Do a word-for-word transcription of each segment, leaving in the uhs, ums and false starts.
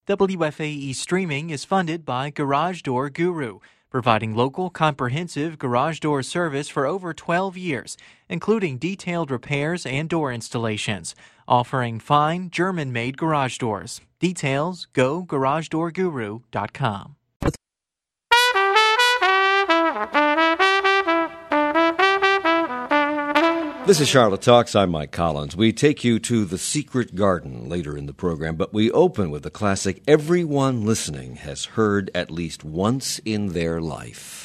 W F A E streaming is funded by Garage Door Guru, providing local comprehensive garage door service for over twelve years, including detailed repairs and door installations, offering fine German-made garage doors. Details, go garage door guru dot com. This is Charlotte Talks. I'm Mike Collins. We take you to the Secret Garden later in the program, but we open with a classic everyone listening has heard at least once in their life.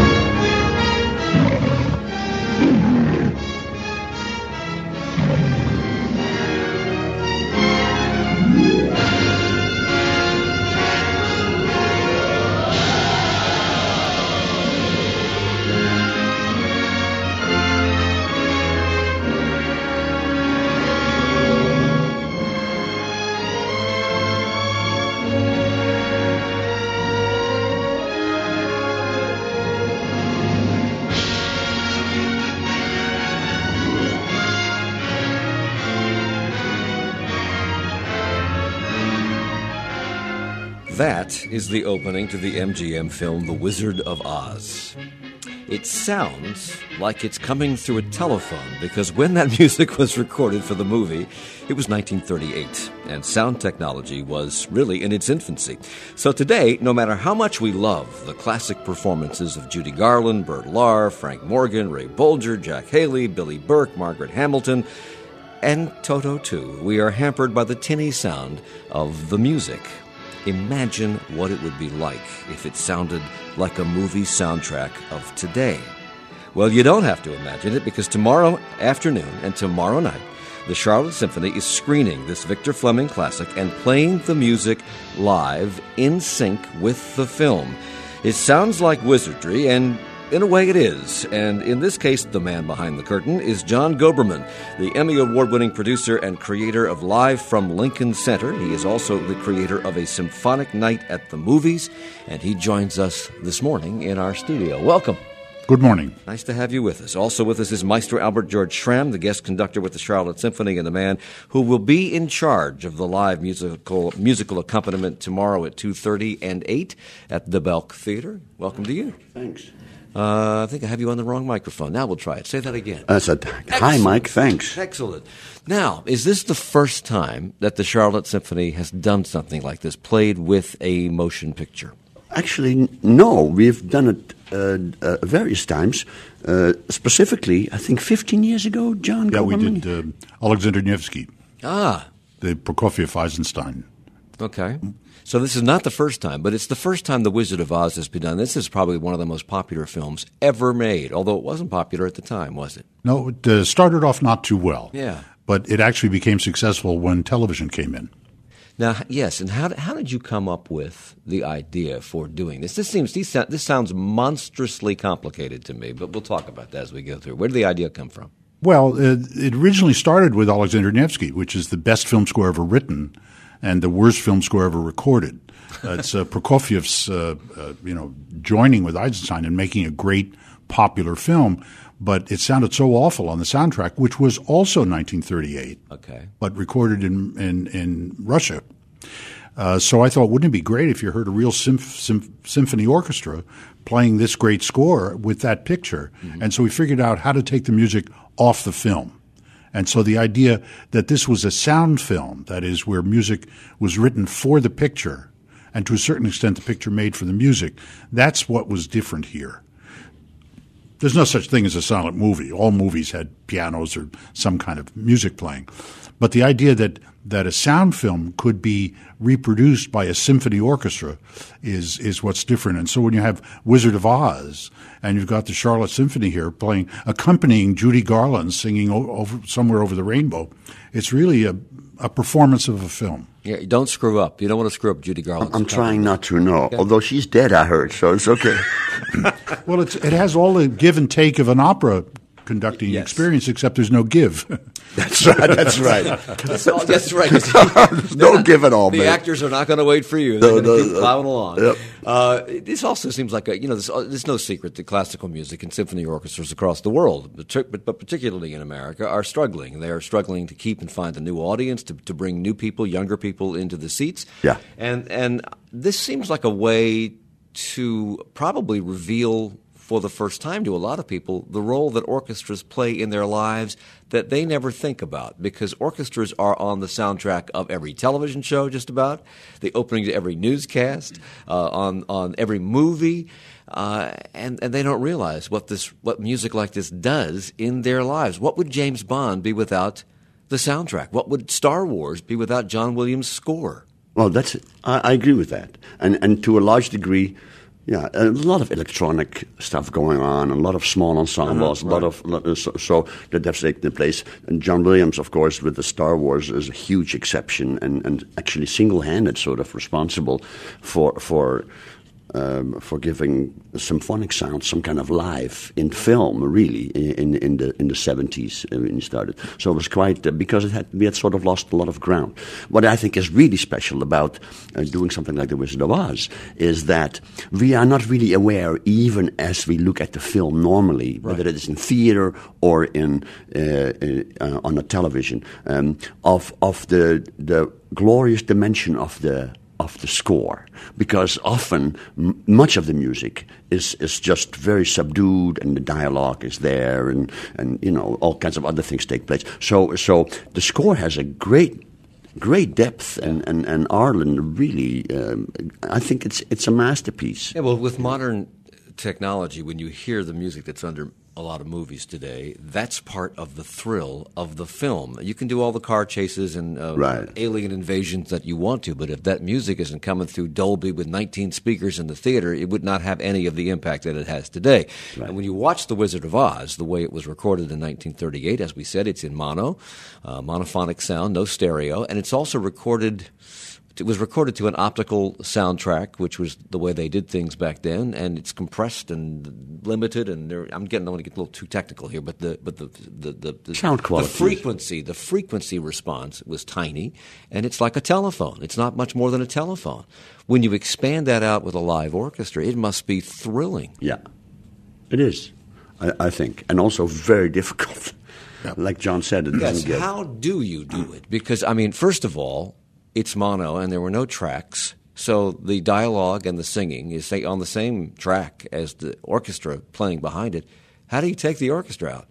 That is the opening to the M G M film The Wizard of Oz. It sounds like it's coming through a telephone because when that music was recorded for the movie, it was nineteen thirty-eight, and sound technology was really in its infancy. So today, no matter how much we love the classic performances of Judy Garland, Bert Lahr, Frank Morgan, Ray Bolger, Jack Haley, Billy Burke, Margaret Hamilton, and Toto too, we are hampered by the tinny sound of the music. Imagine what it would be like if it sounded like a movie soundtrack of today. Well, you don't have to imagine it because tomorrow afternoon and tomorrow night, the Charlotte Symphony is screening this Victor Fleming classic and playing the music live in sync with the film. It sounds like wizardry, and in a way it is. And in this case, the man behind the curtain is John Goberman, the Emmy Award-winning producer and creator of Live from Lincoln Center. He is also the creator of A Symphonic Night at the Movies, and he joins us this morning in our studio. Welcome. Good morning. Nice to have you with us. Also with us is Maestro Albert George Schramm, the guest conductor with the Charlotte Symphony, and the man who will be in charge of the live musical musical accompaniment tomorrow at two thirty and eight at the Belk Theater. Welcome to you. Thanks. Uh, I think I have you on the wrong microphone. Now we'll try it. Say that again. I said, hi, Mike, thanks. Excellent. Now, is this the first time that the Charlotte Symphony has done something like this, played with a motion picture? Actually, no. We've done it uh, uh, various times. Uh, specifically, I think fifteen years ago, John Yeah, Goberman. we did uh, Alexander Nevsky, Ah, the Prokofiev Eisenstein. okay. So this is not the first time, but it's the first time The Wizard of Oz has been done. This is probably one of the most popular films ever made, although it wasn't popular at the time, was it? No, it uh, started off not too well. Yeah. But it actually became successful when television came in. Now, yes, and how how did you come up with the idea for doing this? This seems this this sounds monstrously complicated to me, but we'll talk about that as we go through. Where did the idea come from? Well, uh, it originally started with Alexander Nevsky, which is the best film score ever written and the worst film score ever recorded. Uh, it's uh, Prokofiev's, uh, uh, you know, joining with Eisenstein and making a great popular film, but it sounded so awful on the soundtrack, which was also nineteen thirty-eight, Okay. but recorded in in, in Russia. Uh, so I thought, wouldn't it be great if you heard a real symph- symph- symphony orchestra playing this great score with that picture? Mm-hmm. And so we figured out how to take the music off the film. And so the idea that this was a sound film, that is, where music was written for the picture, and to a certain extent the picture made for the music, that's what was different here. There's no such thing as a silent movie. All movies had pianos or some kind of music playing. But the idea that, that a sound film could be reproduced by a symphony orchestra is is what's different. And so when you have Wizard of Oz and you've got the Charlotte Symphony here playing, accompanying Judy Garland singing o- over, somewhere over the rainbow, it's really a, a performance of a film. Yeah, don't screw up. You don't want to screw up Judy Garland. I'm trying not to, no. Okay. Although she's dead, I heard, so it's okay. Well, it's, it has all the give and take of an opera conducting Yes. experience, except there's no give. That's right. That's right. That's, all, that's right. No give at all, The man. actors are not going to wait for you. They're No, going to no, keep no. plowing along. Yep. Uh, this also seems like a, you know, there's, there's no secret that classical music and symphony orchestras across the world, but, but particularly in America, are struggling. They are struggling to keep and find a new audience, to, to bring new people, younger people into the seats. Yeah. And, and this seems like a way to probably reveal for the first time to a lot of people the role that orchestras play in their lives that they never think about, because orchestras are on the soundtrack of every television show, just about, the opening to every newscast, uh, on on every movie, uh, and and they don't realize what this what music like this does in their lives. What would James Bond be without the soundtrack? What would Star Wars be without John Williams' score? Well, that's I, I agree with that, and and to a large degree, yeah, a lot of electronic stuff going on, a lot of small ensembles, Uh-huh, a lot of lot of- so, so that that's taking place. And John Williams, of course, with the Star Wars, is a huge exception, and, and actually single-handed sort of responsible for for. Um, for giving symphonic sound some kind of life in film, really, in in the in the seventies uh, when he started. So it was quite uh, because it had we had sort of lost a lot of ground. What I think is really special about uh, doing something like The Wizard of Oz is that we are not really aware, even as we look at the film normally, whether it is in theater or in uh, uh, on a television, um, of of the the glorious dimension of the. of the score, because often m- much of the music is, is just very subdued, and the dialogue is there, and, and you know all kinds of other things take place. So so the score has a great great depth, and and, and Arlen really, um, I think it's it's a masterpiece. Yeah, well, with modern technology, when you hear the music that's under a lot of movies today, that's part of the thrill of the film. You can do all the car chases and uh, Right. alien invasions that you want to, but if that music isn't coming through Dolby with nineteen speakers in the theater, it would not have any of the impact that it has today. Right. And when you watch The Wizard of Oz, the way it was recorded in nineteen thirty-eight, as we said, it's in mono, uh, monophonic sound, no stereo, and it's also recorded... It was recorded to an optical soundtrack, which was the way they did things back then, and it's compressed and limited. And there, I'm getting, I want to get a little too technical here, but the but the the, the, the Sound quality. the frequency, the frequency response was tiny, and it's like a telephone. It's not much more than a telephone. When you expand that out with a live orchestra, it must be thrilling. Yeah, it is, I, I think, and also very difficult. Like John said, it Yes. doesn't get. How do you do it? Because I mean, first of all, it's mono, and there were no tracks, so the dialogue and the singing is say, on the same track as the orchestra playing behind it. How do you take the orchestra out?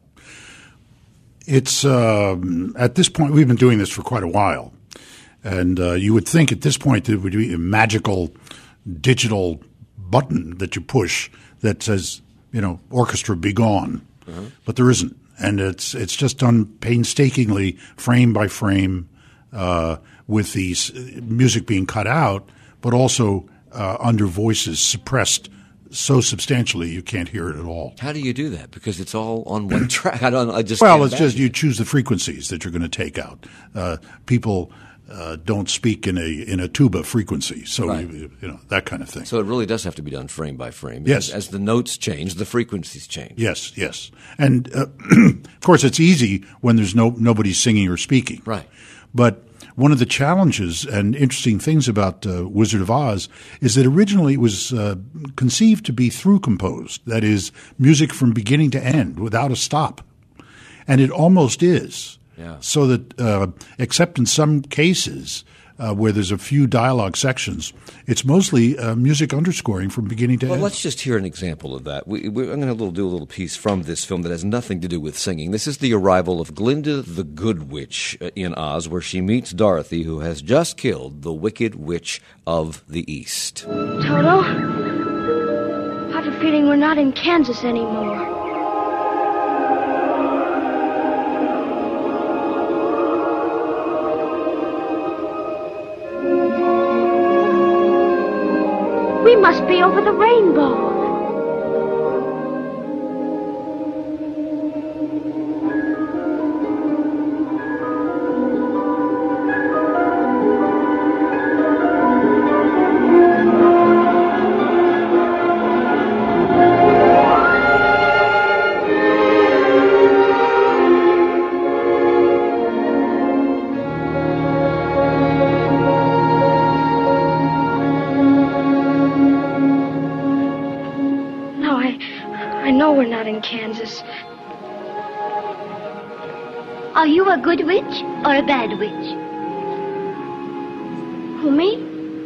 It's um, at this point we've been doing this for quite a while, and uh, you would think at this point there would be a magical digital button that you push that says, you know, orchestra be gone, uh-huh. but there isn't, and it's it's just done painstakingly, frame by frame, uh, with the music being cut out, but also uh, under voices suppressed so substantially you can't hear it at all. How do you do that? Because it's all on one track. I don't. I just well, can't it's just imagine. you choose the frequencies that you're going to take out. Uh, people uh, don't speak in a in a tuba frequency, so Right. you, you know that kind of thing. So it really does have to be done frame by frame. Yes. As, as the notes change, the frequencies change. Yes, yes, and uh, of course it's easy when there's no nobody singing or speaking. Right. But one of the challenges and interesting things about uh, Wizard of Oz is that originally it was uh, conceived to be through composed, that is, music from beginning to end without a stop. And it almost is. Yeah. So that, uh, except in some cases uh, where there's a few dialogue sections, it's mostly uh, music underscoring from beginning to Well, end. let's just hear an example of that. We, we, I'm going to do a little piece from this film that has nothing to do with singing. This is the arrival of Glinda the Good Witch uh, in Oz, where she meets Dorothy, who has just killed the Wicked Witch of the East. Toto, I have a feeling we're not in Kansas anymore. We must be over the rainbow. know we're not in Kansas. Are you a good witch or a bad witch? Who, me?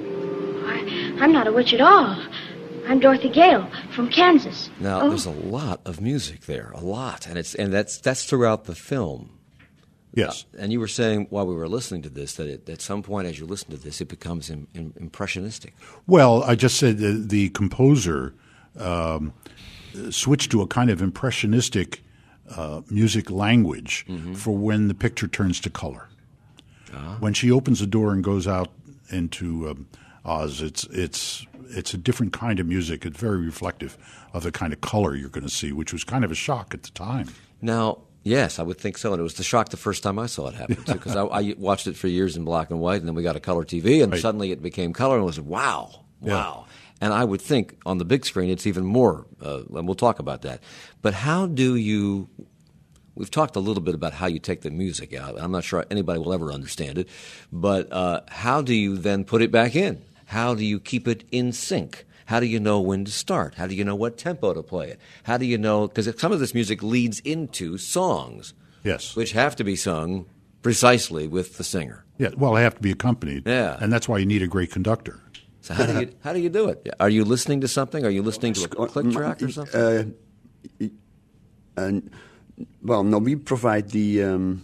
I, I'm not a witch at all. I'm Dorothy Gale from Kansas. Now, Oh. there's a lot of music there, a lot, and it's and that's that's throughout the film. Yes. Uh, and you were saying while we were listening to this that it, at some point as you listen to this, it becomes im- im- impressionistic. Well, I just said the, the composer um, switched to a kind of impressionistic uh, music language Mm-hmm. for when the picture turns to color. When she opens the door and goes out into um, Oz, it's it's it's a different kind of music. It's very reflective of the kind of color you're going to see, which was kind of a shock at the time. Now, yes, I would think so, and it was the shock the first time I saw it happen too, because I, I watched it for years in black and white, and then we got a color T V, and Right. suddenly it became color, and it was wow, Yeah. wow. And I would think on the big screen it's even more, uh, and we'll talk about that. But how do you? We've talked a little bit about how you take the music out. I'm not sure anybody will ever understand it, but uh, how do you then put it back in? How do you keep it in sync? How do you know when to start? How do you know what tempo to play it? How do you know? Because some of this music leads into songs, Yes. which have to be sung precisely with the singer. Yeah. Well, they have to be accompanied. Yeah. And that's why you need a great conductor. So how do you how do you do it? Are you listening to something? Are you listening to a click track or something? Uh, and well, no, we provide the um,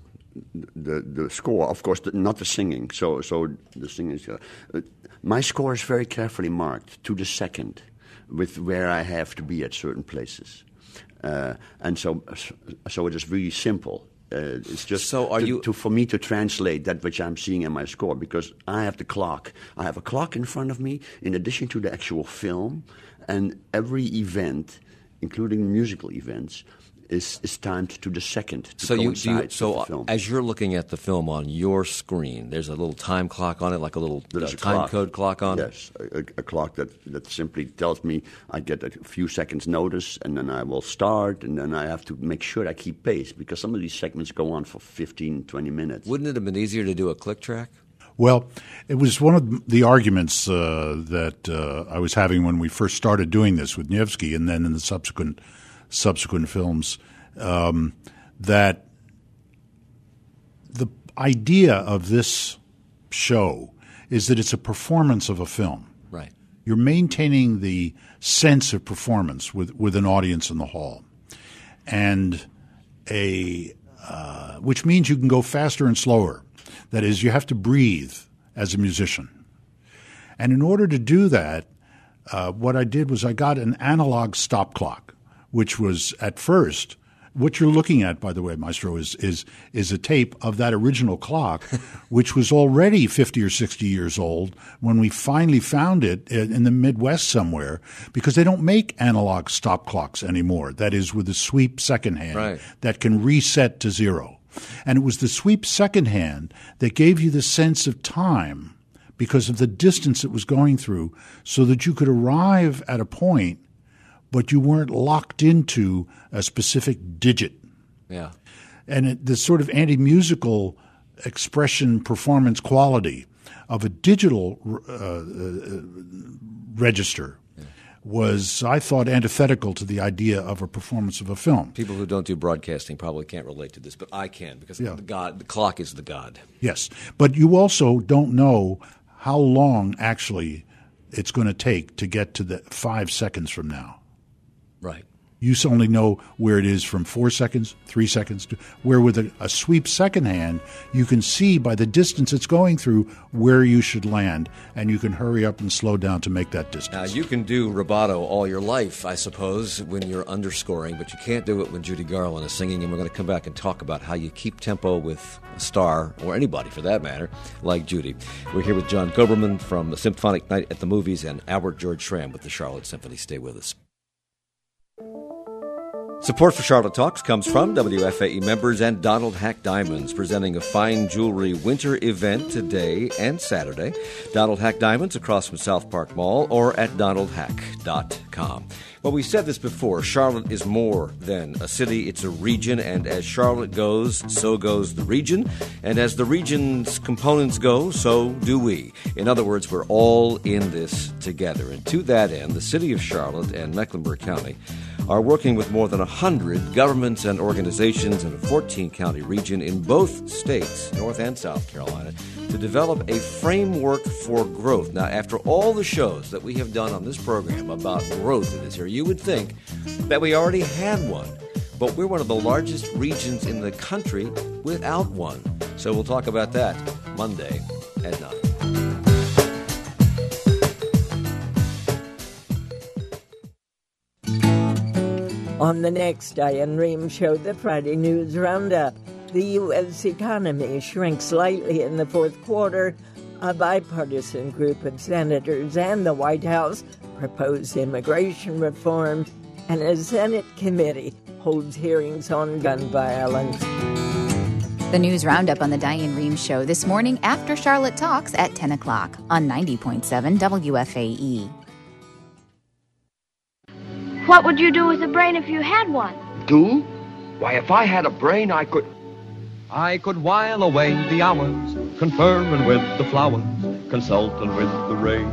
the the score, of course, the, not the singing. So so the singing is. Uh, my score is very carefully marked to the second, with where I have to be at certain places, uh, and so so it is really simple. Uh, it's just So are to, you- to for me to translate that which I'm seeing in my score, because I have the clock. I have a clock in front of me, in addition to the actual film, and every event, including musical events, is is timed to the second to So you, do coincide you with so the film. as you're looking at the film on your screen, there's a little time clock on it, like a little uh, There's a time clock. code clock on it. Yes, a, a, a clock that, that simply tells me I get a few seconds notice, and then I will start, and then I have to make sure I keep pace, because some of these segments go on for fifteen, twenty minutes. Wouldn't it have been easier to do a click track? Well, it was one of the arguments uh, that uh, I was having when we first started doing this with Nevsky, and then in the subsequent subsequent films, um, that the idea of this show is that it's a performance of a film. Right. You're maintaining the sense of performance with, with an audience in the hall, and a uh, which means you can go faster and slower. That is, you have to breathe as a musician. And in order to do that, uh, what I did was I got an analog stop clock, which was at first what you're looking at, by the way, Maestro, is is is a tape of that original clock, which was already fifty or sixty years old when we finally found it in the Midwest somewhere, because they don't make analog stop clocks anymore. That is, with a sweep second hand Right. that can reset to zero. And it was the sweep second hand that gave you the sense of time because of the distance it was going through, so that you could arrive at a point, but you weren't locked into a specific digit. Yeah. And it, the sort of anti-musical expression performance quality of a digital uh, uh, register was, I thought, antithetical to the idea of a performance of a film. People who don't do broadcasting probably can't relate to this, but I can, because Yeah. the God, the clock is the God. Yes, but you also don't know how long actually it's going to take to get to the five seconds from now. Right. You only know where it is from four seconds, three seconds, to, where with a, a sweep second hand, you can see by the distance it's going through where you should land, and you can hurry up and slow down to make that distance. Now, you can do rubato all your life, I suppose, when you're underscoring, but you can't do it when Judy Garland is singing, and we're going to come back and talk about how you keep tempo with a star, or anybody for that matter, like Judy. We're here with John Goberman from the Symphonic Night at the Movies and Albert George Schramm with the Charlotte Symphony. Stay with us. Support for Charlotte Talks comes from W F A E members and Donald Hack Diamonds, presenting a fine jewelry winter event today and Saturday. Donald Hack Diamonds across from South Park Mall or at donald hack dot com. Well, we said this before, Charlotte is more than a city, it's a region, and as Charlotte goes, so goes the region, and as the region's components go, so do we. In other words, we're all in this together, and to that end, the city of Charlotte and Mecklenburg County are working with more than one hundred governments and organizations in a fourteen-county region in both states, North and South Carolina, to develop a framework for growth. Now, after all the shows that we have done on this program about growth in this area, you would think that we already had one. But we're one of the largest regions in the country without one. So we'll talk about that Monday at nine. On the next Diane Rehm Show, the Friday News Roundup. The U S economy shrinks slightly in the fourth quarter. A bipartisan group of senators and the White House propose immigration reform, and a Senate committee holds hearings on gun violence. The News Roundup on the Diane Rehm Show this morning after Charlotte Talks at ten o'clock on ninety point seven W F A E. What would you do with a brain if you had one? Do? Why, if I had a brain, I could... I could while away the hours, conferring with the flowers, consulting with the rain.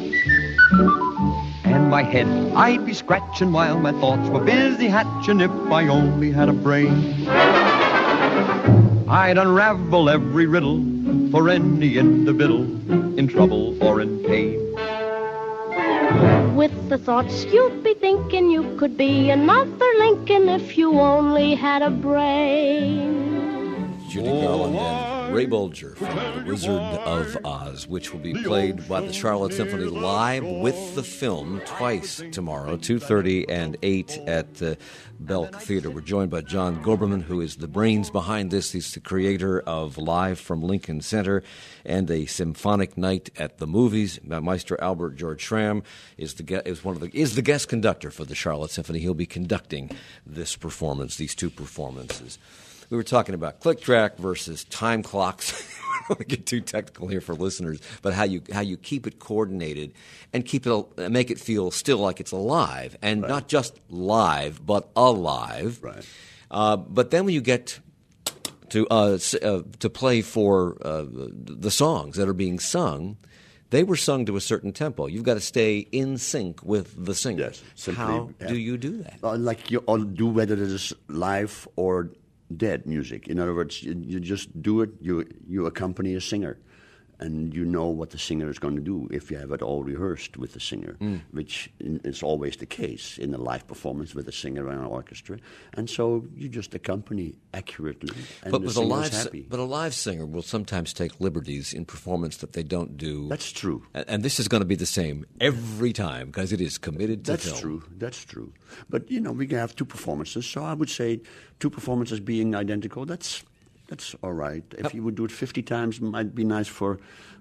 And my head I'd be scratching while my thoughts were busy hatching if I only had a brain. I'd unravel every riddle for any individual in trouble or in pain. With the thoughts you'd be thinking you could be another Lincoln if you only had a brain. Judy Garland and Ray Bolger from The Wizard of Oz, which will be played by the Charlotte Symphony live with the film twice tomorrow, two thirty and eight at uh, Belk Theater. We're joined by John Goberman, who is the brains behind this. He's the creator of Live from Lincoln Center and A Symphonic Night at the Movies. Maestro Albert George Schramm is the is one of the is the guest conductor for the Charlotte Symphony. He'll be conducting this performance, these two performances. We were talking about click track versus time clocks. I don't want to get too technical here for listeners, but how you how you keep it coordinated and keep it make it feel still like it's alive, and right. Not just live, but alive. Right. Uh, but then when you get to uh, uh, to play for uh, the songs that are being sung, they were sung to a certain tempo. You've got to stay in sync with the singer. Yes. Simply, how yeah. do you do that? Uh, like you all do, whether it is live or dead music. In other words, you, you just do it, you you accompany a singer, and you know what the singer is going to do if you have it all rehearsed with the singer, mm. which is always the case in a live performance with a singer and an orchestra. And so you just accompany accurately, and but the with a live, happy. But a live singer will sometimes take liberties in performance that they don't do. That's true. And, and this is going to be the same every time because it is committed to That's film. That's true. That's true. But, you know, we can have two performances, so I would say two performances being identical, that's... That's all right. If you would do it fifty times, it might be nice for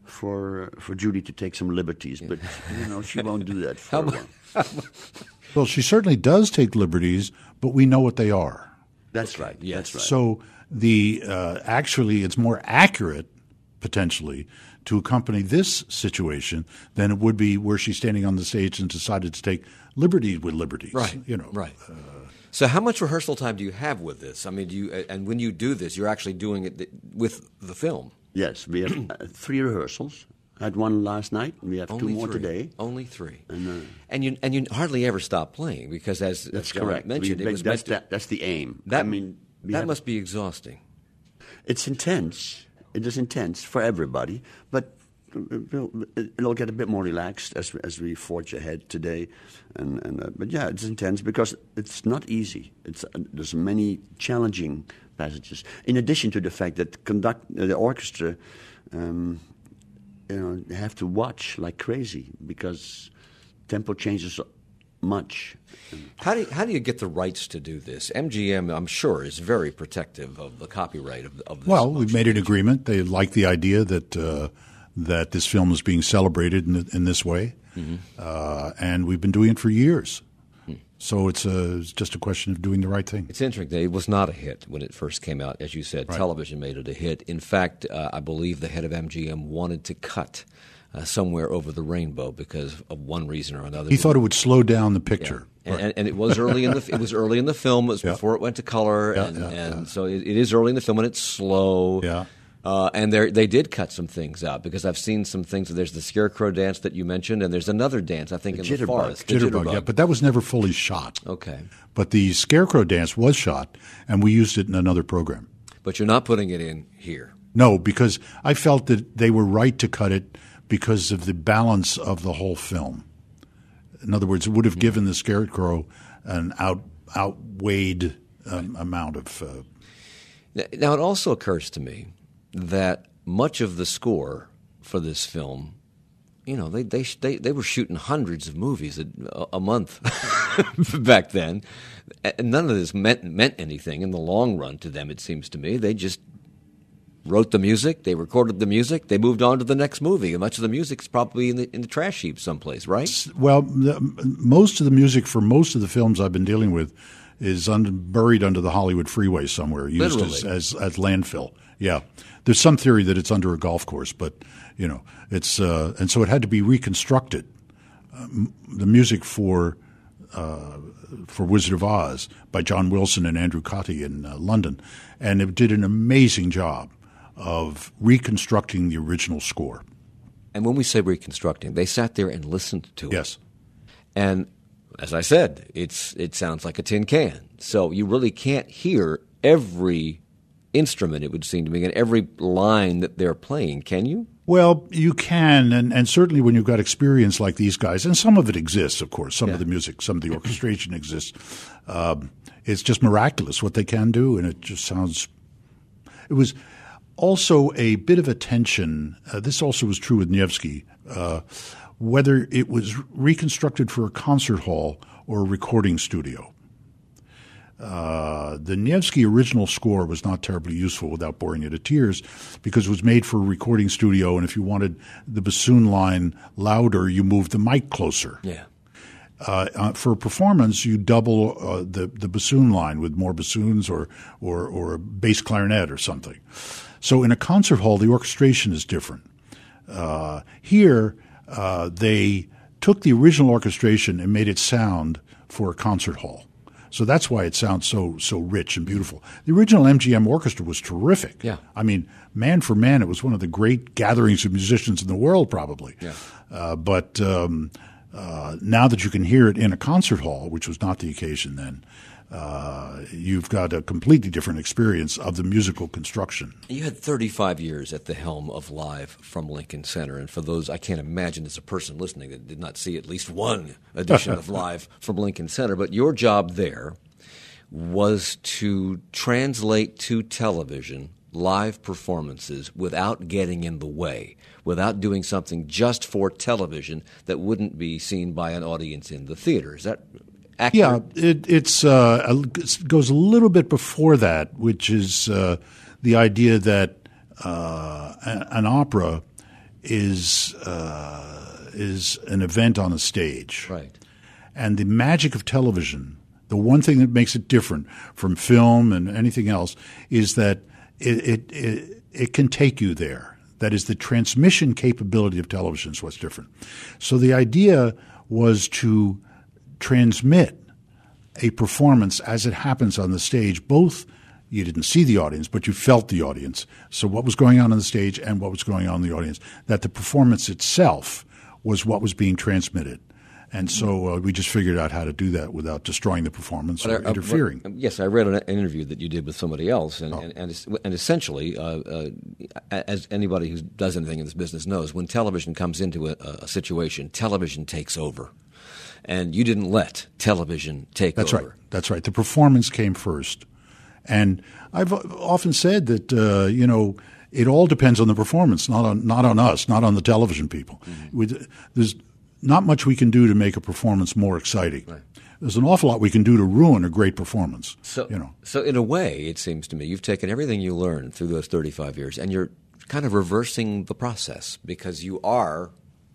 for for Judy to take some liberties. But, you know, she won't do that for a while. Well, she certainly does take liberties, but we know what they are. That's right. Yes. That's right. So the uh, actually it's more accurate, potentially, to accompany this situation than it would be where she's standing on the stage and decided to take liberties with liberties. Right. You know. Right. Uh, So how much rehearsal time do you have with this? I mean, do you and when you do this, you're actually doing it with the film? Yes, we have uh, three rehearsals. I had one last night. We have Only two more three. today. Only three. And, uh, and you and you hardly ever stop playing because, as that's as John correct. mentioned, we, it was that's, meant to, that, that's the aim. That, I mean, that have, must be exhausting. It's intense. It is intense for everybody, but it'll, it'll get a bit more relaxed as as we forge ahead today. And, and uh, but yeah, it's intense because it's not easy. It's uh, there's many challenging passages. In addition to the fact that conduct uh, the orchestra, um, you know, they have to watch like crazy because tempo changes much. How do you, how do you get the rights to do this? M G M, I'm sure, is very protective of the copyright of, of this. Well, we've made an agreement. They like the idea that uh, that this film is being celebrated in, in this way. Mm-hmm. Uh, and we've been doing it for years. Hmm. So it's, a, it's just a question of doing the right thing. It's interesting. It was not a hit when it first came out. As you said, right. Television made it a hit. In fact, uh, I believe the head of M G M wanted to cut uh, Somewhere Over the Rainbow because of one reason or another. He thought it would slow down the picture. Yeah. And, and, and it was early in the it was early in the film. It was yeah. before it went to color, yeah, and, yeah, and yeah. so it, it is early in the film, and it's slow. Yeah. Uh, and they they did cut some things out because I've seen some things. There's the scarecrow dance that you mentioned, and there's another dance, I think, The in jitterbug. the forest. The Jitterbug, yeah, but that was never fully shot. Okay. But the scarecrow dance was shot, and we used it in another program. But you're not putting it in here. No, because I felt that they were right to cut it because of the balance of the whole film. In other words, it would have given the scarecrow an out outweighed um, amount of. Uh, Now, it also occurs to me that much of the score for this film, you know, they they they, they were shooting hundreds of movies a, a month back then. And none of this meant meant anything in the long run to them, it seems to me. They just wrote the music, they recorded the music, they moved on to the next movie. And much of the music's probably in the in the trash heap someplace, right? Well, the, most of the music for most of the films I've been dealing with is under, buried under the Hollywood freeway somewhere, used as, as as landfill. Yeah, there's some theory that it's under a golf course, but you know, it's uh, and so it had to be reconstructed. Um, the music for uh, for Wizard of Oz by John Wilson and Andrew Cottee in uh, London, and it did an amazing job of reconstructing the original score. And when we say reconstructing, they sat there and listened to it. Yes, and as I said, it's it sounds like a tin can. So you really can't hear every instrument, it would seem to me, and every line that they're playing, can you? Well, you can, and, and certainly when you've got experience like these guys, and some of it exists, of course, some Yeah. of the music, some of the orchestration exists. Um, it's just miraculous what they can do, and it just sounds – it was also a bit of a tension. Uh, this also was true with Nevsky, uh, whether it was reconstructed for a concert hall or a recording studio. Uh, the Nevsky original score was not terribly useful, without boring you to tears, because it was made for a recording studio, and if you wanted the bassoon line louder, you moved the mic closer. Yeah. Uh, uh, for a performance, you double uh, the the bassoon line with more bassoons or or or a bass clarinet or something. So in a concert hall, the orchestration is different. Uh, here, uh, they took the original orchestration and made it sound for a concert hall. So that's why it sounds so so rich and beautiful. The original M G M orchestra was terrific. Yeah. I mean, man for man, it was one of the great gatherings of musicians in the world, probably. Yeah. Uh, but um, uh, now that you can hear it in a concert hall, which was not the occasion then, uh, you've got a completely different experience of the musical construction. You had thirty-five years at the helm of Live from Lincoln Center, and for those, I can't imagine there's a person listening that did not see at least one edition of Live from Lincoln Center, but your job there was to translate to television live performances without getting in the way, without doing something just for television that wouldn't be seen by an audience in the theater. Is that accurate? Yeah, it it's, uh, it goes a little bit before that, which is uh, the idea that uh, an opera is uh, is an event on a stage. Right. And the magic of television, the one thing that makes it different from film and anything else, is that it it, it, it can take you there. That is, the transmission capability of television is what's different. So the idea was to transmit a performance as it happens on the stage. Both you didn't see the audience, but you felt the audience. So what was going on on the stage and what was going on in the audience, that the performance itself was what was being transmitted. And so uh, we just figured out how to do that without destroying the performance or But I- interfering. but- yes, I read an interview that you did with somebody else, and Oh. and, and, es- and essentially, uh, uh, as anybody who does anything in this business knows, when television comes into a, a situation, television takes over, and you didn't let television take That's over. right. That's right. The performance came first. And I've often said that, uh, you know, it all depends on the performance, not on not on us, not on the television people. Mm-hmm. With, there's not much we can do to make a performance more exciting. Right. There's an awful lot we can do to ruin a great performance. So, you know. so in a way, it seems to me, you've taken everything you learned through those thirty-five years, and you're kind of reversing the process because you are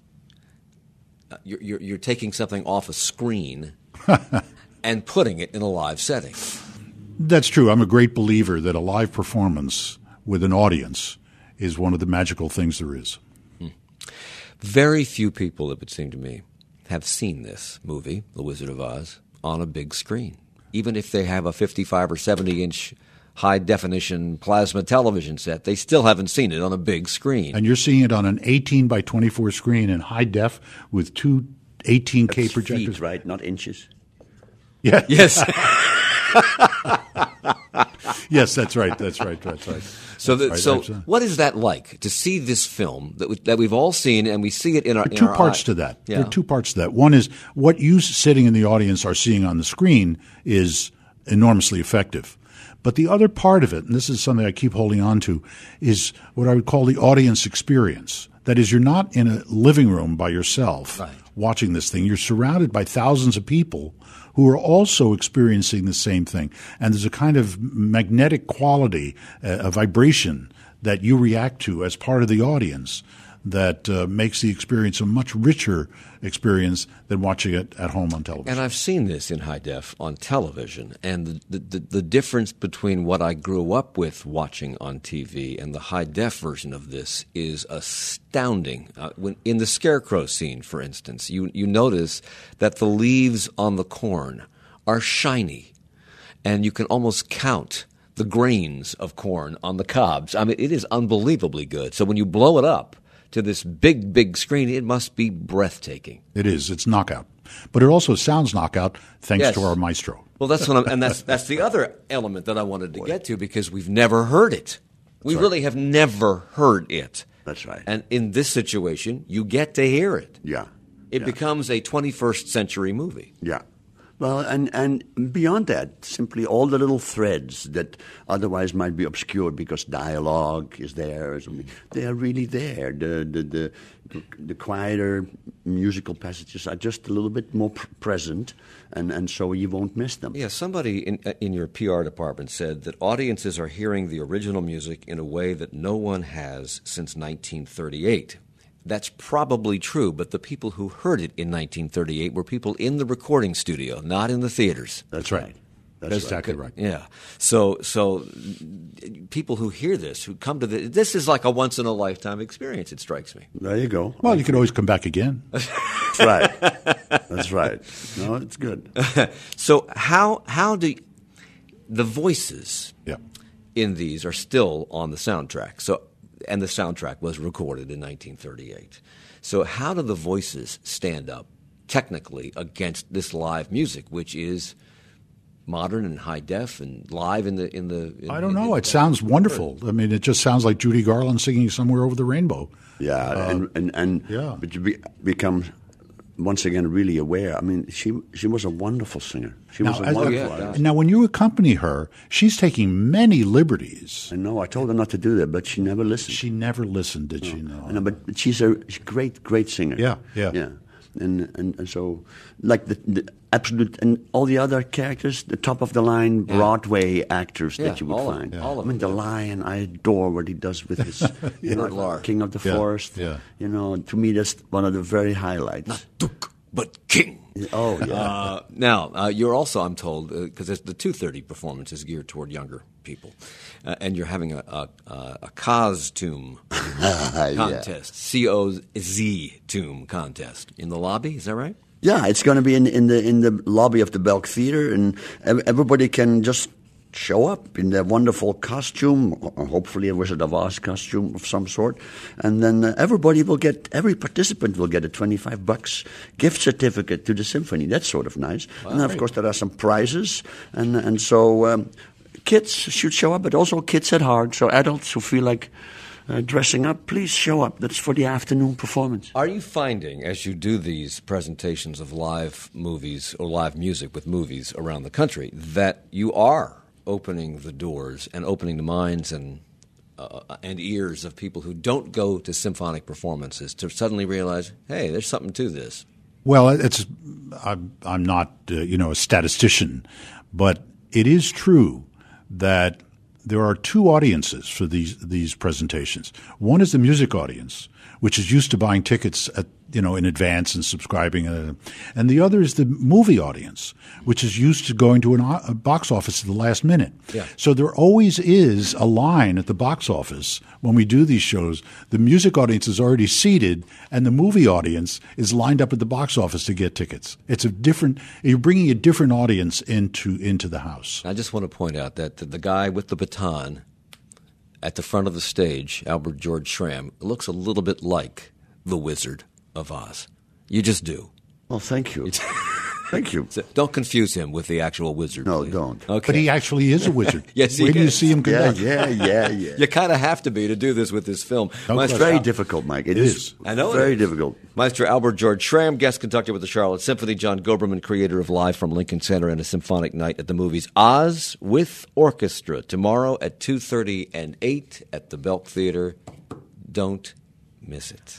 uh, you're, you're, you're taking something off a screen and putting it in a live setting. That's true. I'm a great believer that a live performance with an audience is one of the magical things there is. Hmm. Very few people, it would seem to me, have seen this movie, The Wizard of Oz, on a big screen. Even if they have a fifty-five or seventy inch high-definition plasma television set. They still haven't seen it on a big screen. And you're seeing it on an eighteen by twenty-four screen in high def with two eighteen K That's projectors. feet, right? Not inches. Yeah. Yes. Yes, that's right. That's right. That's right. So, that's the, right. so Absolutely. what is that like to see this film that we, that we've all seen, and we see it in our There are in two our parts eye. to that. Yeah. There are two parts to that. One is what you sitting in the audience are seeing on the screen is enormously effective. But the other part of it, and this is something I keep holding on to, is what I would call the audience experience. That is, you're not in a living room by yourself right. watching this thing. You're surrounded by thousands of people who are also experiencing the same thing. And there's a kind of magnetic quality, uh, a vibration that you react to as part of the audience that uh, makes the experience a much richer experience than watching it at home on television. And I've seen this in high def on television, and the, the, the difference between what I grew up with watching on T V and the high def version of this is astounding. Uh, when in the Scarecrow scene, for instance, you, you notice that the leaves on the corn are shiny, and you can almost count the grains of corn on the cobs. I mean, it is unbelievably good. So when you blow it up to this big, big screen, it must be breathtaking. It is. It's knockout. But it also sounds knockout thanks Yes. to our maestro. Well, that's what I'm, and that's that's the other element that I wanted to get to, because we've never heard it. We That's really right. have never heard it. That's right. And in this situation, you get to hear it. Yeah. It yeah. becomes a twenty-first century movie. Yeah. Well, and, and beyond that, simply all the little threads that otherwise might be obscured because dialogue is there or something, they are really there. The, the, the, the, the quieter musical passages are just a little bit more pr- present, and, and so you won't miss them. Yeah, somebody in, in your P R department said that audiences are hearing the original music in a way that no one has since nineteen thirty-eight. That's probably true, but the people who heard it in nineteen thirty-eight were people in the recording studio, not in the theaters. That's right. That's, That's right. exactly right. Yeah. So, so people who hear this, who come to the, this is like a once in a lifetime experience. It strikes me. There you go. Well, you could always come back again. That's right. That's right. No, it's good. So, how how do the voices Yeah. in these are still on the soundtrack? So, and the soundtrack was recorded in nineteen thirty-eight. So, how do the voices stand up technically against this live music, which is modern and high def and live in the in the? In, I don't in, know. in It sounds wonderful. I mean, it just sounds like Judy Garland singing "Somewhere Over the Rainbow." Yeah, Uh, and and, and yeah. but you be, become once again really aware. I mean, she she was a wonderful singer. She Now, was a as- wonderful yeah, artist. now, when you accompany her, she's taking many liberties. I know. I told her not to do that, but she never listened. She never listened, did she? No. I know, but she's a she's a great, great singer. Yeah, yeah. yeah. And, and and so, like the, the absolute and all the other characters, the top of the line Broadway actors Yeah, that you would all of find. them, all of I mean, them, the yeah. Lion, I adore what he does with his you know, Bert Lahr. King of the Yeah, Forest. yeah. You know, to me, that's one of the very highlights. Not Duke, but King. Oh yeah. Uh, now, uh, you're also, I'm told, because uh, the two thirty performance is geared toward younger people, uh, and you're having a, a, a, a costume contest, C O Z tomb contest in the lobby. Is that right? Yeah, it's going to be in in the in the lobby of the Belk Theater, and ev- everybody can just show up in their wonderful costume, or hopefully a Wizard of Oz costume of some sort, and then uh, everybody will get, every participant will get a twenty-five bucks gift certificate to the symphony. That's sort of nice. Wow. And then, of course, there are some prizes, and and so um, kids should show up, but also kids at heart, so adults who feel like uh, dressing up, please show up. That's for the afternoon performance. Are you finding, as you do these presentations of live movies or live music with movies around the country, that you are opening the doors and opening the minds and uh, and ears of people who don't go to symphonic performances to suddenly realize, hey, there's something to this? Well, it's I'm, I'm not uh, you know a statistician, but it is true that there are two audiences for these these presentations. One is the music audience, which is used to buying tickets at you know, in advance and subscribing. Uh, and the other is the movie audience, which is used to going to an, a box office at the last minute. Yeah. So there always is a line at the box office when we do these shows. The music audience is already seated, and the movie audience is lined up at the box office to get tickets. It's a different – you're bringing a different audience into into the house. I just want to point out that the, the guy with the baton at the front of the stage, Albert George Schramm, looks a little bit like the Wizard of Oz. You just do. Well, thank you. Thank you. So don't confuse him with the actual wizard. No, please. don't. Okay. But he actually is a wizard. Yes, he Where do you is. see him Yeah, conduct? yeah, yeah, yeah. You kind of have to be to do this with this film. No Maestro, It's very difficult, Mike. It, It is. is. I know it Very is. difficult. Maestro Albert George Schramm, guest conductor with the Charlotte Symphony. John Goberman, creator of Live from Lincoln Center and a Symphonic Night at the Movies. Oz with Orchestra, tomorrow at two thirty and eight at the Belk Theater. Don't miss it.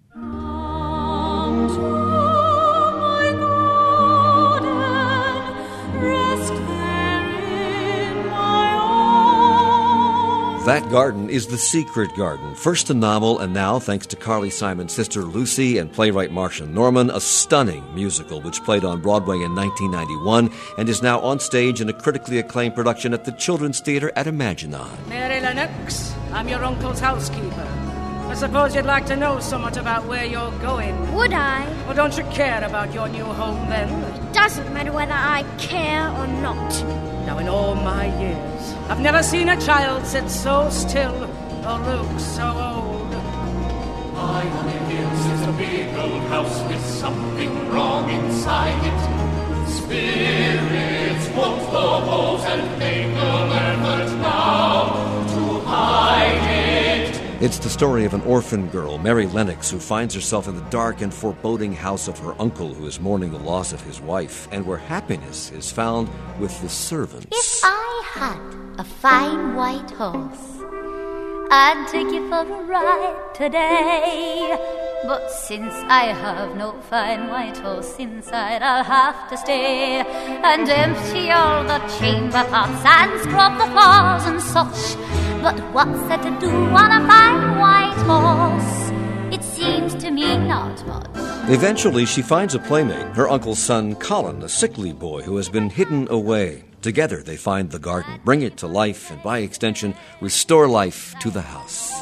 That garden is The Secret Garden. First a novel, and now, thanks to Carly Simon's sister Lucy and playwright Marcia Norman, a stunning musical which played on Broadway in nineteen ninety-one and is now on stage in a critically acclaimed production at the Children's Theater at Imaginon. Mary Lennox, I'm your uncle's housekeeper. I suppose you'd like to know somewhat about where you're going. Would I? Well, don't you care about your new home, then? It doesn't matter whether I care or not. Now, in all my years, I've never seen a child sit so still or look so old. High on the hills is a big old house with something wrong inside it. Spirits walk the halls and make no effort now to hide it. It's the story of an orphan girl, Mary Lennox, who finds herself in the dark and foreboding house of her uncle, who is mourning the loss of his wife, and where happiness is found with the servants. If I had a fine white horse, I'd take you for a ride today. But since I have no fine white horse inside, I'll have to stay and empty all the chamber pots and scrub the floors and such. But what's there to do on a fine white horse? It seems to me not much. Eventually, she finds a playmate, her uncle's son, Colin, a sickly boy who has been hidden away. Together, they find the garden, bring it to life, and by extension, restore life to the house.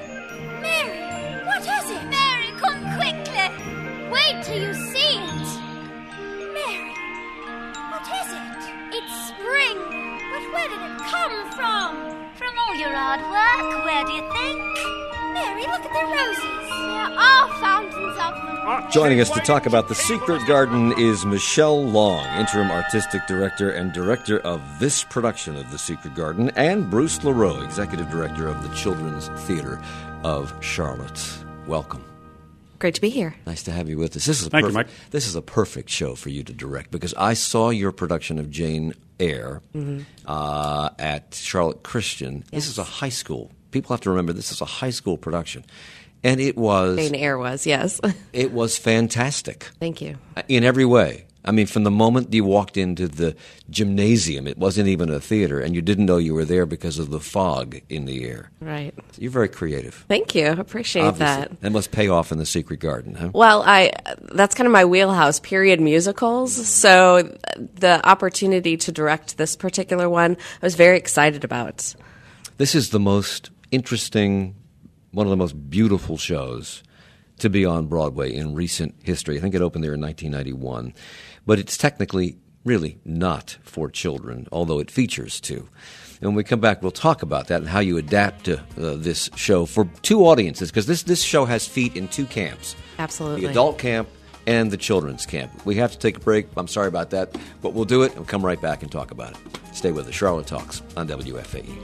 Mary, what is it? Mary, come quickly. Wait till you see it. Mary, what is it? It's spring. But where did it come from? From all your hard work, where do you think? Mary, look at the roses. There are fountains of them. Joining us to talk about The Secret Garden is Michelle Long, interim artistic director and director of this production of The Secret Garden, and Bruce LaRoe, executive director of the Children's Theater of Charlotte. Welcome. Great to be here. Nice to have you with us. This is a Thank you, perfect, Mike. This is a perfect show for you to direct because I saw your production of Jane Eyre Mm-hmm. uh, at Charlotte Christian. Yes. This is a high school. People have to remember this is a high school production. And it was Jane Eyre was, yes. it was fantastic Thank you. in every way. I mean, from the moment you walked into the gymnasium, it wasn't even a theater, and you didn't know you were there because of the fog in the air. Right. So you're very creative. Thank you. I appreciate Obviously. that. That must pay off in The Secret Garden, huh? Well, I that's kind of my wheelhouse, period musicals. So the opportunity to direct this particular one, I was very excited about. This is the most interesting, one of the most beautiful shows to be on Broadway in recent history. I think it opened there in nineteen ninety-one. But it's technically really not for children, although it features two. And when we come back, we'll talk about that and how you adapt to uh, this show for two audiences, because this, this show has feet in two camps. Absolutely. The adult camp and the children's camp. We have to take a break. I'm sorry about that, but we'll do it and we'll come right back and talk about it. Stay with us. Charlotte Talks on W F A E.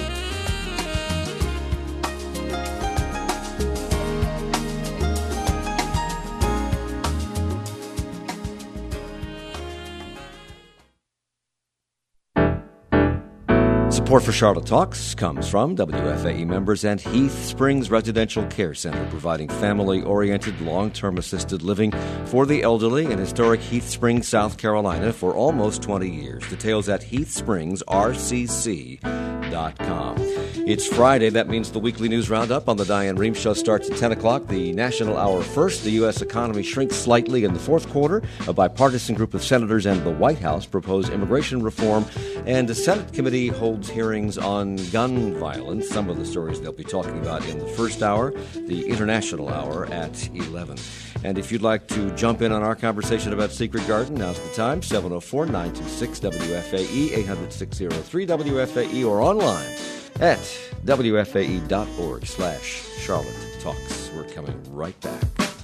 Support for Charlotte Talks comes from W F A E members and Heath Springs Residential Care Center, providing family-oriented, long-term assisted living for the elderly in historic Heath Springs, South Carolina for almost twenty years. Details at heath springs r c c dot com. It's Friday. That means the weekly news roundup on the Diane Rehm Show starts at ten o'clock. The national hour first. The U S economy shrinks slightly in the fourth quarter. A bipartisan group of senators and the White House propose immigration reform. And the Senate committee holds hearings on gun violence. Some of the stories they'll be talking about in the first hour. The international hour at eleven. And if you'd like to jump in on our conversation about Secret Garden, now's the time. seven oh four, nine two six, W F A E, eight hundred, six oh three, W F A E, or online at W F A E dot org slash Charlotte Talks. We're coming right back.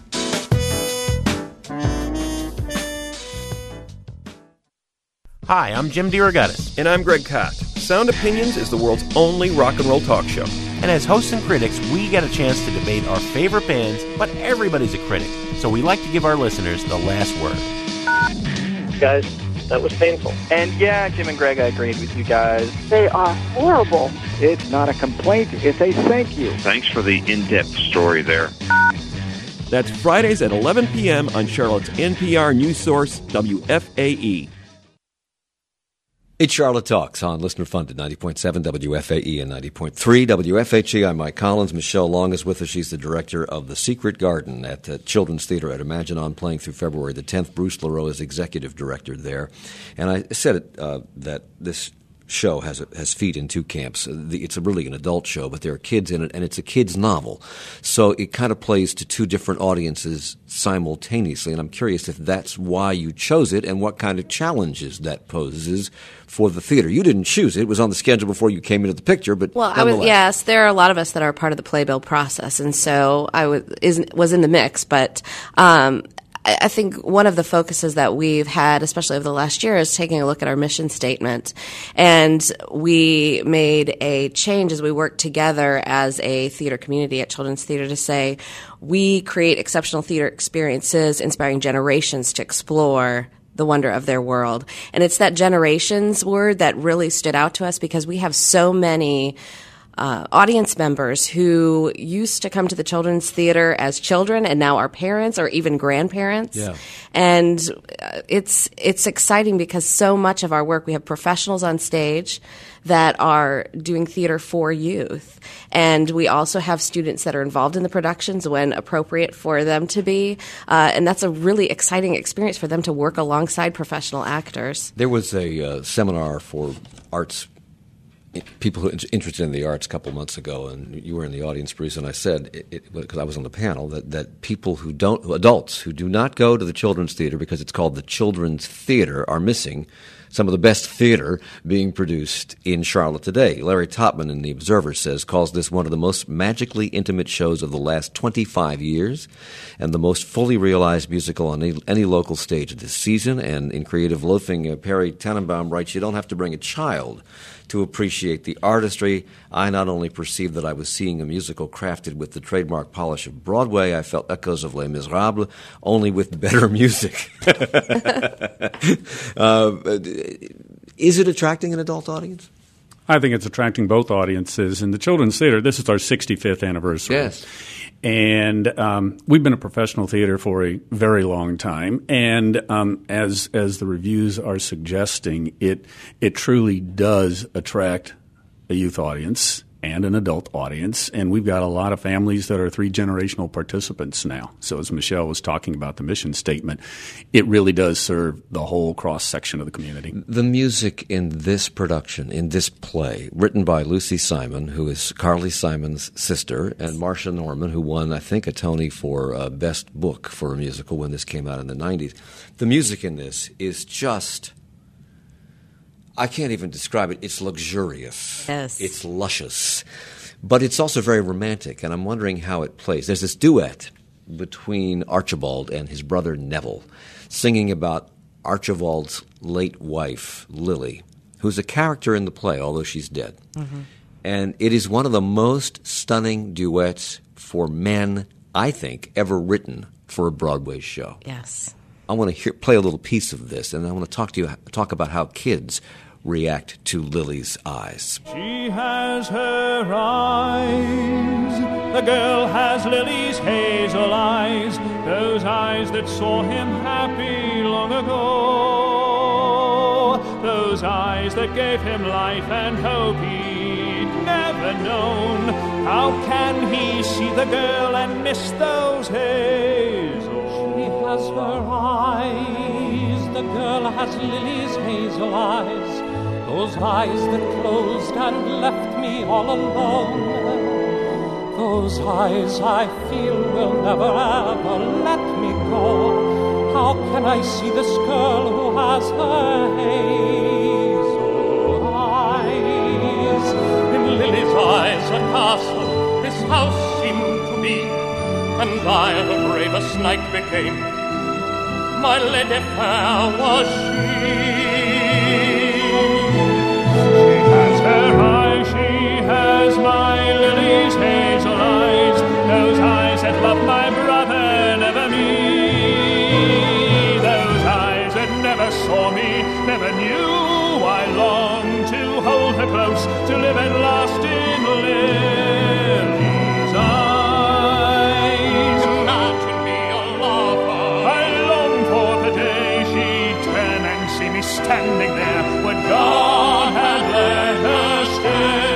Hi, I'm Jim DeRogatis. And I'm Greg Kot. Sound Opinions is the world's only rock and roll talk show. And as hosts and critics, we get a chance to debate our favorite bands, but everybody's a critic. So we like to give our listeners the last word. Guys, that was painful. And yeah, Jim and Greg, I agreed with you guys. They are horrible. It's not a complaint, it's a thank you. Thanks for the in-depth story there. That's Fridays at eleven p.m. on Charlotte's N P R news source, W F A E. It's Charlotte Talks on listener-funded ninety point seven W F A E and ninety point three W F H E. I'm Mike Collins. Michelle Long is with us. She's the director of The Secret Garden at the Children's Theater at Imaginon, playing through February the tenth. Bruce LaRoe is executive director there. And I said it, uh, that this show has a, has feet in two camps. It's a really an adult show, but there are kids in it, and it's a kid's novel. So it kind of plays to two different audiences simultaneously, and I'm curious if that's why you chose it and what kind of challenges that poses for the theater. You didn't choose it. It was on the schedule before you came into the picture, but well, I was, yes, there are a lot of us that are part of the playbill process, and so I was, is, was in the mix, but um, I think one of the focuses that we've had, especially over the last year, is taking a look at our mission statement. And we made a change as we worked together as a theater community at Children's Theater to say, we create exceptional theater experiences, inspiring generations to explore the wonder of their world. And it's that generations word that really stood out to us because we have so many Uh, audience members who used to come to the Children's Theater as children and now are parents or even grandparents. Yeah. And uh, it's it's exciting because so much of our work, we have professionals on stage that are doing theater for youth. And we also have students that are involved in the productions when appropriate for them to be. Uh, and that's a really exciting experience for them to work alongside professional actors. There was a uh, seminar for arts people who are interested in the arts a couple months ago, and you were in the audience, Bruce, and I said, because I was on the panel, that, that people who don't, adults who do not go to the Children's Theater because it's called the Children's Theater are missing some of the best theater being produced in Charlotte today. Larry Topman in The Observer says, calls this one of the most magically intimate shows of the last twenty-five years and the most fully realized musical on any, any local stage this season. And in Creative Loafing, uh, Perry Tannenbaum writes, you don't have to bring a child to appreciate the artistry. I not only perceived that I was seeing a musical crafted with the trademark polish of Broadway, I felt echoes of Les Miserables, only with better music. uh, is it attracting an adult audience? I think it's attracting both audiences. In the Children's Theater, this is our sixty-fifth anniversary. Yes. And um, we've been a professional theater for a very long time. And um, as as the reviews are suggesting, it it truly does attract a youth audience and an adult audience. And we've got a lot of families that are three-generational participants now. So as Michelle was talking about the mission statement, it really does serve the whole cross-section of the community. The music in this production, in this play, written by Lucy Simon, who is Carly Simon's sister, and Marcia Norman, who won, I think, a Tony for uh, Best Book for a musical when this came out in the nineties. The music in this is just... I can't even describe it. It's luxurious. Yes. It's luscious. But it's also very romantic, and I'm wondering how it plays. There's this duet between Archibald and his brother Neville, singing about Archibald's late wife, Lily, who's a character in the play, although she's dead. Mm-hmm. And it is one of the most stunning duets for men, I think, ever written for a Broadway show. Yes. I want to hear, play a little piece of this, and I want to talk to you talk about how kids react to Lily's eyes. She has her eyes, the girl has Lily's hazel eyes, those eyes that saw him happy long ago, those eyes that gave him life and hope he'd ever known. How can he see the girl and miss those hazels? She has her eyes, the girl has Lily's hazel eyes, those eyes that closed and left me all alone. Those eyes I feel will never ever let me go. How can I see this girl who has her hazel eyes? In Lily's eyes a castle this house seemed to be, and I the bravest knight became. My lady fair was she. She has her eyes, she has my Lily's hazel eyes, those eyes that love my brother, never me. Those eyes that never saw me, never knew I longed to hold her close, to live at last in Lily's eyes. Imagine me a lover, I long for the day she'd turn and see me standing there when God had let her stay.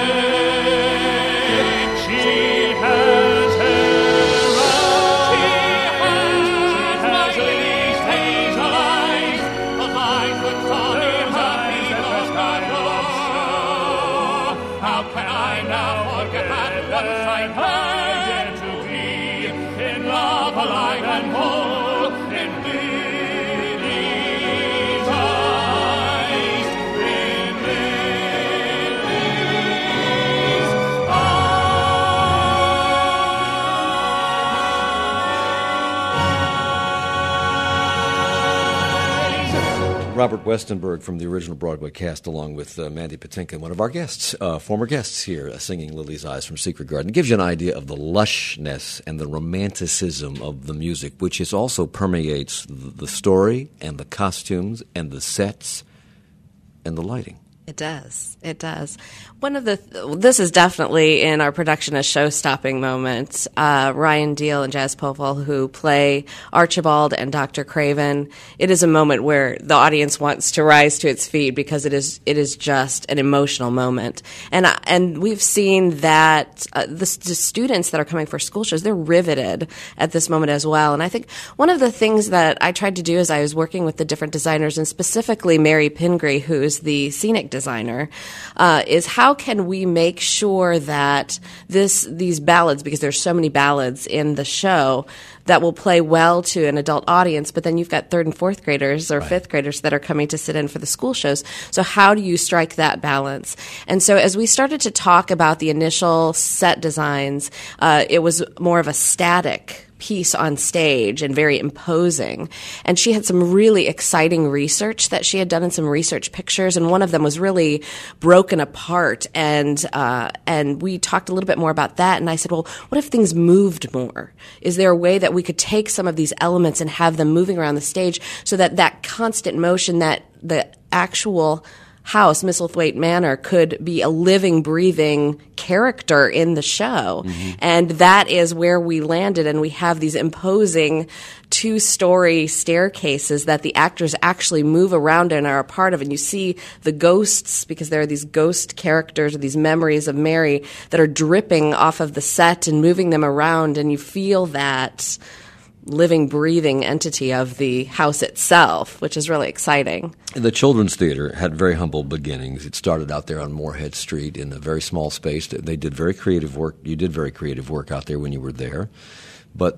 Robert Westenberg from the original Broadway cast, along with uh, Mandy Patinkin, one of our guests, uh, former guests here, uh, singing Lily's Eyes from Secret Garden. It gives you an idea of the lushness and the romanticism of the music, which is also permeates the story and the costumes and the sets and the lighting. It does. It does. One of the th- this is definitely in our production a show-stopping moment. Uh, Ryan Deal and Jazz Povall, who play Archibald and Doctor Craven, it is a moment where the audience wants to rise to its feet because it is it is just an emotional moment. And uh, and we've seen that uh, the, the students that are coming for school shows, they're riveted at this moment as well. And I think one of the things that I tried to do as I was working with the different designers, and specifically Mary Pingree, who's the scenic designer, uh, is how can we make sure that this these ballads, because there's so many ballads in the show, that will play well to an adult audience, but then you've got third and fourth graders or right. fifth graders that are coming to sit in for the school shows. So how do you strike that balance? And so as we started to talk about the initial set designs, uh, it was more of a static piece on stage and very imposing. And she had some really exciting research that she had done in some research pictures, and one of them was really broken apart. And uh, and we talked a little bit more about that, and I said, well, what if things moved more? Is there a way that we could take some of these elements and have them moving around the stage so that that constant motion, that the actual house, Misselthwaite Manor, could be a living, breathing character in the show. Mm-hmm. And that is where we landed, and we have these imposing two-story staircases that the actors actually move around and are a part of. And you see the ghosts, because there are these ghost characters or these memories of Mary that are dripping off of the set and moving them around, and you feel that living, breathing entity of the house itself, which is really exciting. The Children's Theater had very humble beginnings. It started out there on Moorhead Street in a very small space. They did very creative work. You did very creative work out there when you were there. But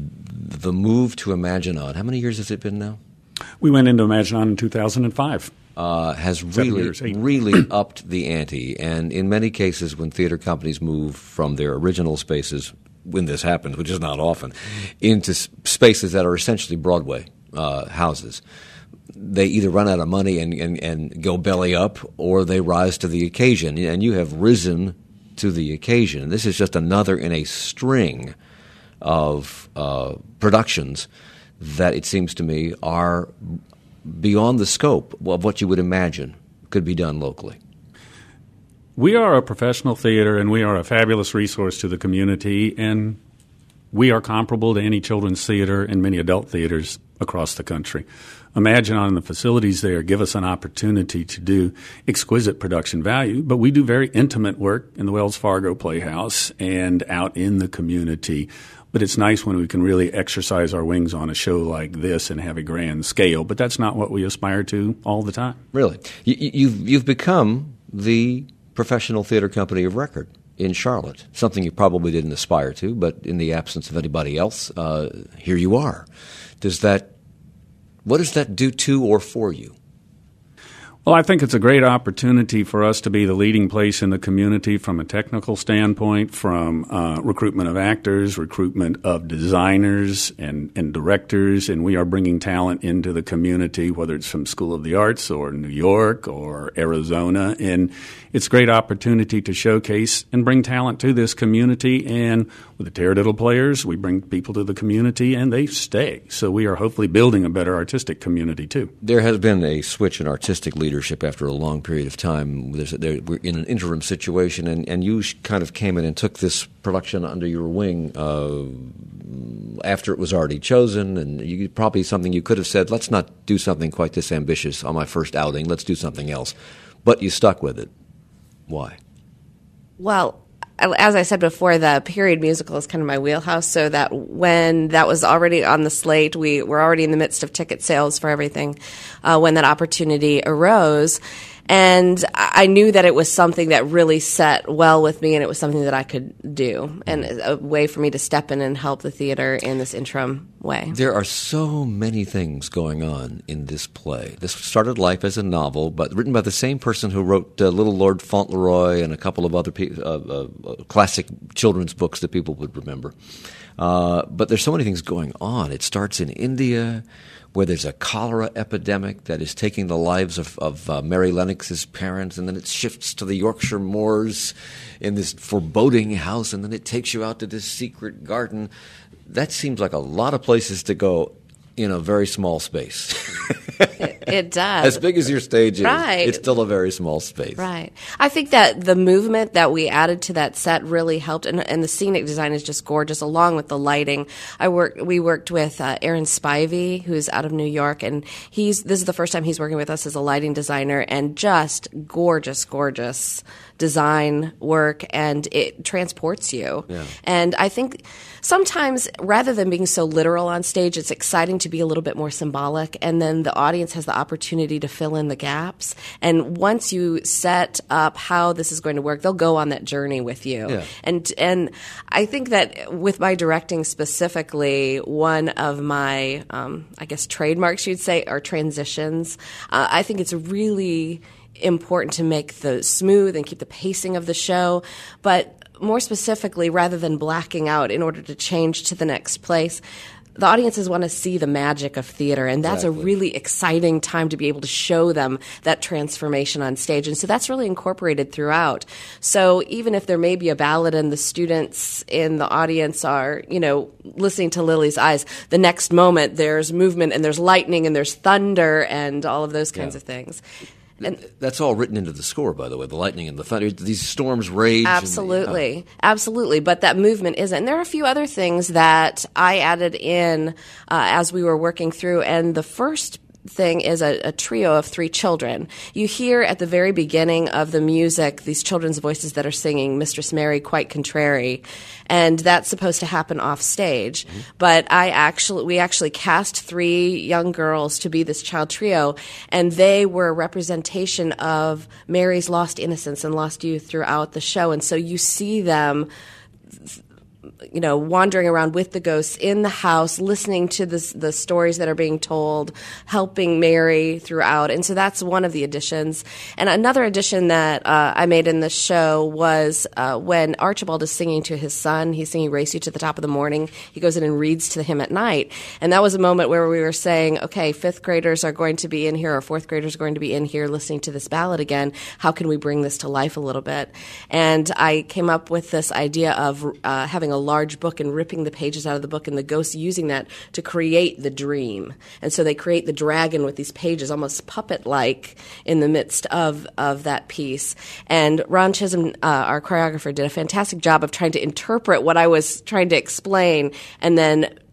the move to Imaginon, how many years has it been now? We went into Imaginon in two thousand five. Uh, has really, years, really upped the ante. And in many cases, when theater companies move from their original spaces, when this happens, which is not often, into s- spaces that are essentially Broadway uh, houses, they either run out of money and, and, and go belly up, or they rise to the occasion. And you have risen to the occasion. This is just another in a string of uh, productions that, it seems to me, are beyond the scope of what you would imagine could be done locally. We are a professional theater, and we are a fabulous resource to the community, and we are comparable to any children's theater and many adult theaters across the country. Imagine on the facilities there give us an opportunity to do exquisite production value, but we do very intimate work in the Wells Fargo Playhouse and out in the community. But it's nice when we can really exercise our wings on a show like this and have a grand scale. But that's not what we aspire to all the time. Really? You, you've, you've become the professional theater company of record in Charlotte, something you probably didn't aspire to, but in the absence of anybody else, uh, here you are. Does that, what does that do to or for you? Well, I think it's a great opportunity for us to be the leading place in the community from a technical standpoint, from uh, recruitment of actors, recruitment of designers and, and directors, and we are bringing talent into the community, whether it's from School of the Arts or New York or Arizona, and it's a great opportunity to showcase and bring talent to this community. And with the Taradiddle Players, we bring people to the community and they stay. So we are hopefully building a better artistic community too. There has been a switch in artistic leadership after a long period of time. There's, there, we're in an interim situation, and, and you kind of came in and took this production under your wing uh, after it was already chosen, and you probably something you could have said, let's not do something quite this ambitious on my first outing, let's do something else. But you stuck with it. Why? Well, as I said before, the period musical is kind of my wheelhouse, so that when that was already on the slate, we were already in the midst of ticket sales for everything uh, when that opportunity arose. And I knew that it was something that really set well with me, and it was something that I could do, and a way for me to step in and help the theater in this interim way. There are so many things going on in this play. This started life as a novel, but written by the same person who wrote uh, Little Lord Fauntleroy and a couple of other pe- uh, uh, classic children's books that people would remember. Uh, but there's so many things going on. It starts in India, where there's a cholera epidemic that is taking the lives of, of uh, Mary Lennox's parents, and then it shifts to the Yorkshire moors in this foreboding house, and then it takes you out to this secret garden. That seems like a lot of places to go in a very small space. it, it does. As big as your stage is, right. It's still a very small space. Right. I think that the movement that we added to that set really helped, and, and the scenic design is just gorgeous, along with the lighting. I worked. We worked with uh, Aaron Spivey, who's out of New York, and he's this is the first time he's working with us as a lighting designer, and just gorgeous, gorgeous design work, and it transports you. Yeah. And I think sometimes, rather than being so literal on stage, it's exciting to be a little bit more symbolic, and then the audience has the opportunity to fill in the gaps. And once you set up how this is going to work, they'll go on that journey with you. Yeah. And and I think that with my directing specifically, one of my, um, I guess, trademarks, you'd say, are transitions. Uh, I think it's really important to make the smooth and keep the pacing of the show, but more specifically, rather than blacking out in order to change to the next place, the audiences want to see the magic of theater, and that's Exactly. a really exciting time to be able to show them that transformation on stage. And so that's really incorporated throughout. So even if there may be a ballad and the students in the audience are, you know, listening to Lily's Eyes, the next moment there's movement and there's lightning and there's thunder and all of those kinds Yeah. of things. And That's all written into the score, by the way, the lightning and the thunder. These storms rage. Absolutely. And the, uh, Absolutely. But that movement isn't. And there are a few other things that I added in uh, as we were working through. And the first thing is a, a trio of three children. You hear at the very beginning of the music these children's voices that are singing Mistress Mary Quite Contrary, and that's supposed to happen off stage. Mm-hmm. But I actually, we actually cast three young girls to be this child trio, and they were a representation of Mary's lost innocence and lost youth throughout the show. And so you see them, you know, wandering around with the ghosts in the house, listening to the, the stories that are being told, helping Mary throughout. And so that's one of the additions. And another addition that uh, I made in the show was uh, when Archibald is singing to his son, he's singing Race You to the Top of the Morning. He goes in and reads to him at night. And that was a moment where we were saying, okay, fifth graders are going to be in here, or fourth graders are going to be in here listening to this ballad again. How can we bring this to life a little bit? And I came up with this idea of uh, having a large book and ripping the pages out of the book, and the ghosts using that to create the dream. And so they create the dragon with these pages, almost puppet-like, in the midst of, of that piece. And Ron Chisholm, uh, our choreographer, did a fantastic job of trying to interpret what I was trying to explain and then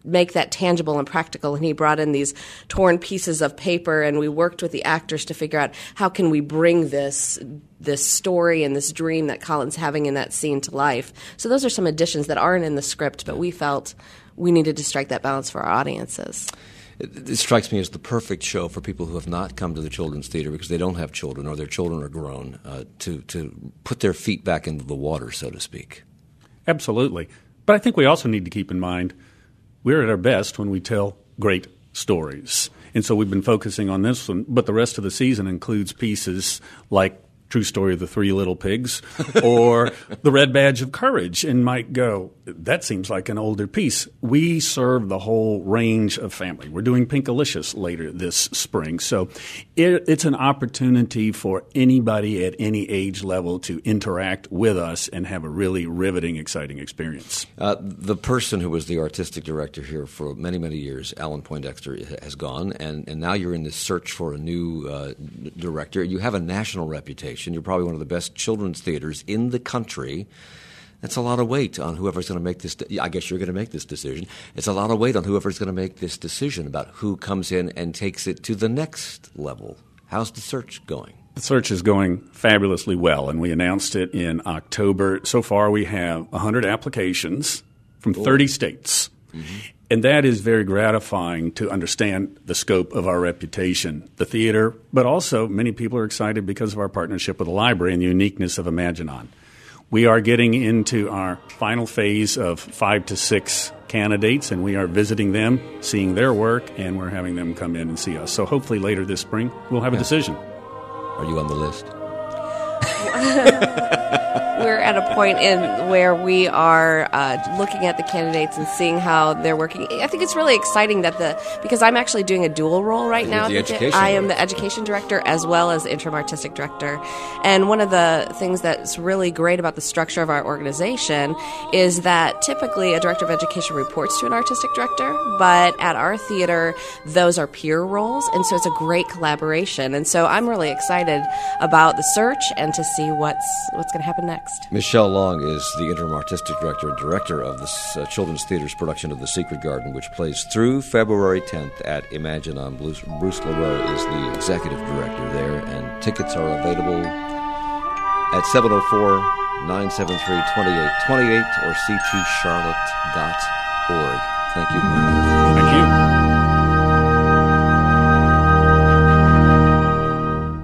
make that tangible and practical. And he brought in these torn pieces of paper, and we worked with the actors to figure out how can we bring this this story and this dream that Colin's having in that scene to life. So those are some additions that aren't in the script, but we felt we needed to strike that balance for our audiences. It, it strikes me as the perfect show for people who have not come to the Children's Theater because they don't have children or their children are grown, uh, to, to put their feet back into the water, so to speak. Absolutely. But I think we also need to keep in mind we're at our best when we tell great stories. And so we've been focusing on this one, but the rest of the season includes pieces like True Story of the Three Little Pigs or The Red Badge of Courage, and might go, that seems like an older piece. We serve the whole range of family. We're doing Pinkalicious later this spring. So it, it's an opportunity for anybody at any age level to interact with us and have a really riveting, exciting experience. Uh, the person who was the artistic director here for many, many years, Alan Poindexter, has gone, and, and now you're in this search for a new uh, director. You have a national reputation. You're probably one of the best children's theaters in the country. That's a lot of weight on whoever's going to make this de- – I guess you're going to make this decision. It's a lot of weight on whoever's going to make this decision about who comes in and takes it to the next level. How's the search going? The search is going fabulously well, and we announced it in October. So far we have one hundred applications from cool. thirty states. Mm-hmm. And that is very gratifying to understand the scope of our reputation, the theater, but also many people are excited because of our partnership with the library and the uniqueness of Imaginon. We are getting into our final phase of five to six candidates, and we are visiting them, seeing their work, and we're having them come in and see us. So hopefully later this spring, we'll have a decision. Are you on the list? We're at a point in where we are uh, looking at the candidates and seeing how they're working. I think it's really exciting that the because I'm actually doing a dual role right now. The education I am the education director as well as interim artistic director. And one of the things that's really great about the structure of our organization is that typically a director of education reports to an artistic director, but at our theater, those are peer roles, and so it's a great collaboration. And so I'm really excited about the search and to see what's what's going to happen next. Michelle Long is the interim artistic director and director of the uh, Children's Theater's production of The Secret Garden, which plays through February tenth at Imaginon. Bruce, Bruce LaRoe is the executive director there, and tickets are available at seven oh four, nine seven three, two eight two eight or c t charlotte dot org. Thank you. Thank you.